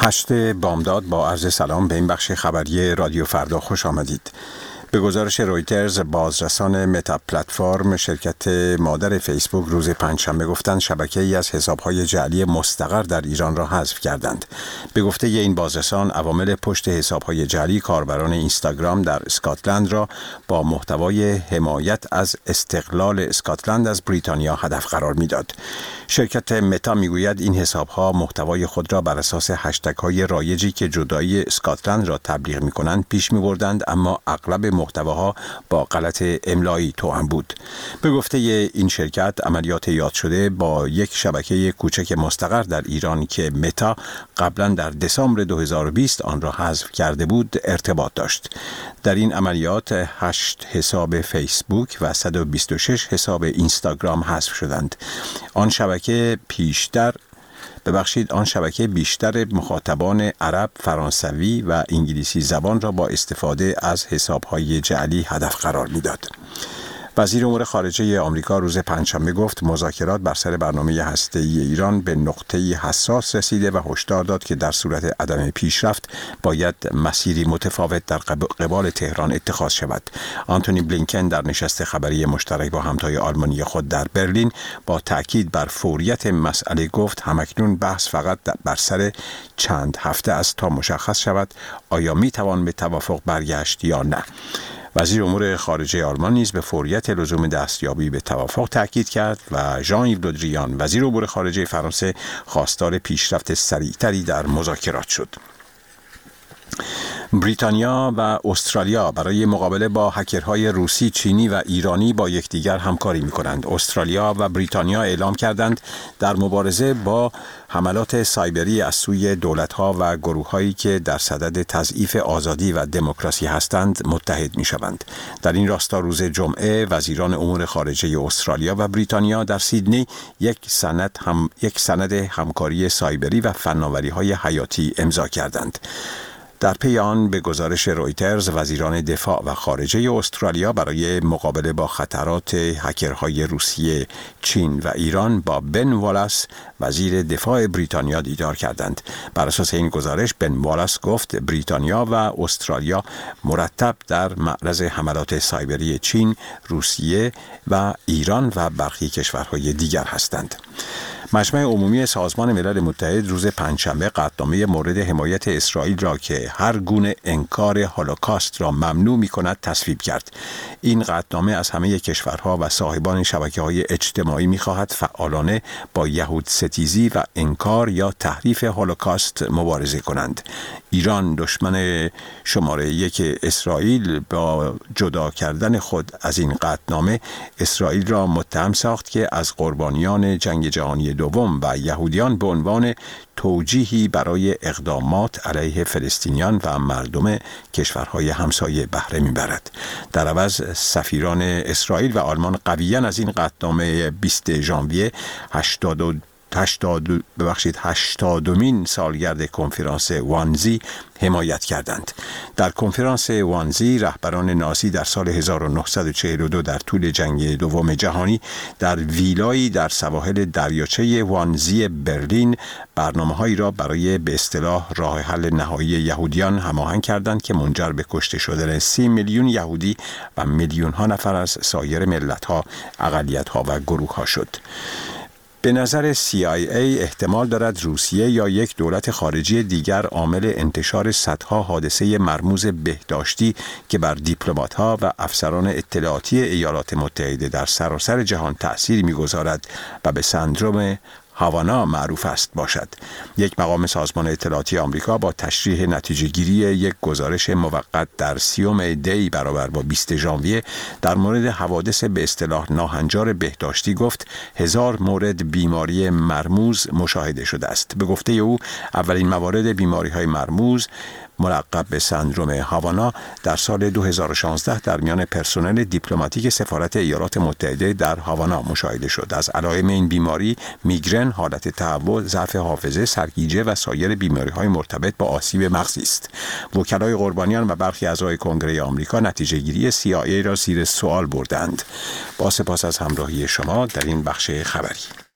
8 بامداد با عرض سلام به این بخش خبری رادیو فردا خوش آمدید. به گزارش رویترز، بازرسان متا پلتفرم شرکت مادر فیسبوک روز پنجشنبه گفتند شبکه‌ای از حساب‌های جعلی مستقر در ایران را حذف کردند. به گفته این بازرسان، عوامل پشت حساب‌های جعلی کاربران اینستاگرام در اسکاتلند را با محتوای حمایت از استقلال اسکاتلند از بریتانیا هدف قرار می‌داد. شرکت متا میگوید این حساب‌ها محتوای خود را بر اساس هشتگ‌های رایجی که جدایی اسکاتلند را تبلیغ می‌کنند پیش می‌بردند، اما اغلب محتواها با غلط املایی توأم بود. به گفته این شرکت، عملیات یاد شده با یک شبکه کوچک مستقر در ایران که متا قبلا در دسامبر 2020 آن را حذف کرده بود ارتباط داشت. در این عملیات 8 حساب فیسبوک و 126 حساب اینستاگرام حذف شدند. آن شبکه بیشتر مخاطبان عرب، فرانسوی و انگلیسی زبان را با استفاده از حساب‌های جعلی هدف قرار می‌داد. وزیر امور خارجه آمریکا روز پنجشنبه گفت مذاکرات بر سر برنامه هسته‌ای ایران به نقطه‌ای حساس رسیده و هشدار داد که در صورت عدم پیشرفت باید مسیری متفاوت در قبال تهران اتخاذ شود. آنتونی بلینکن در نشست خبری مشترک با همتای آلمانی خود در برلین با تأکید بر فوریت مسئله گفت همکنون بحث فقط بر سر چند هفته است تا مشخص شود آیا میتوان به توافق برگشت یا نه. وزیر امور خارجه آلمان نیز به فوریت لزوم دستیابی به توافق تاکید کرد و ژان ایو له دریان وزیر امور خارجه فرانسه خواستار پیشرفت سریعتری در مذاکرات شد. بریتانیا و استرالیا برای مقابله با هکرهای روسی، چینی و ایرانی با یکدیگر همکاری می‌کنند. استرالیا و بریتانیا اعلام کردند در مبارزه با حملات سایبری از سوی دولت‌ها و گروه‌هایی که در صدد تضعیف آزادی و دموکراسی هستند متحد می‌شوند. در این راستا روز جمعه وزیران امور خارجه استرالیا و بریتانیا در سیدنی یک سند همکاری سایبری و فناوری‌های حیاتی امضا کردند. در پی آن به گزارش رویترز، وزیران دفاع و خارجه استرالیا برای مقابله با خطرات هکرهای روسیه، چین و ایران با بن والاس وزیر دفاع بریتانیا دیدار کردند. بر اساس این گزارش بن والاس گفت بریتانیا و استرالیا مرتب در معرض حملات سایبری چین، روسیه و ایران و برخی کشورهای دیگر هستند. مجمع عمومی سازمان ملل متحد روز پنجشنبه قطعنامه مورد حمایت اسرائیل را که هر گونه انکار هولوکاست را ممنوع می‌کند تصویب کرد. این قطعنامه از همه کشورها و صاحبان شبکه‌های اجتماعی می‌خواهد فعالانه با یهودستیزی و انکار یا تحریف هولوکاست مبارزه کنند. ایران، دشمن شماره 1 اسرائیل، با جدا کردن خود از این قطعنامه اسرائیل را متهم ساخت که از قربانیان جنگ جهانی دوم و یهودیان به عنوان توجیهی برای اقدامات علیه فلسطینیان و مردم کشورهای همسایه بهره میبرد. در عوض سفیران اسرائیل و آلمان قویاً از این قطعنامه 20 ژانویه 80مین سالگرد کنفرانس وانزی حمایت کردند. در کنفرانس وانزی رهبران نازی در سال 1942 در طول جنگ دوم جهانی در ویلایی در سواحل دریاچه وانزی برلین برنامه‌هایی را برای به اصطلاح راه حل نهایی یهودیان هماهنگ کردند که منجر به کشته شدن 30 میلیون یهودی و میلیون‌ها نفر از سایر ملت‌ها، اقلیت‌ها و گروه‌ها شد. به نظر CIA احتمال دارد روسیه یا یک دولت خارجی دیگر عامل انتشار صدها حادثه مرموز بهداشتی که بر دیپلمات‌ها و افسران اطلاعاتی ایالات متحده در سراسر جهان تأثیر می‌گذارد و به سندروم هاوانا معروف است باشد. یک مقام سازمان اطلاعاتی آمریکا با تشریح نتیجه‌گیری یک گزارش موقت در 30 دی برابر با 20 ژانویه در مورد حوادث به اصطلاح ناهنجار بهداشتی گفت 1000 مورد بیماری مرموز مشاهده شده است. به گفته او اولین موارد بیماری‌های مرموز ملقب به سندروم هاوانا در سال 2016 در میان پرسنل دیپلماتیک سفارت ایالات متحده در هاوانا مشاهده شد. از علائم این بیماری میگرن، حالت تهوع، ضعف حافظه، سرگیجه و سایر بیماری‌های مرتبط با آسیب مغزی است. وکلای قربانیان و برخی اعضای کنگره آمریکا نتیجه‌گیری CIA را زیر سوال بردند. با سپاس از همراهی شما در این بخش خبری.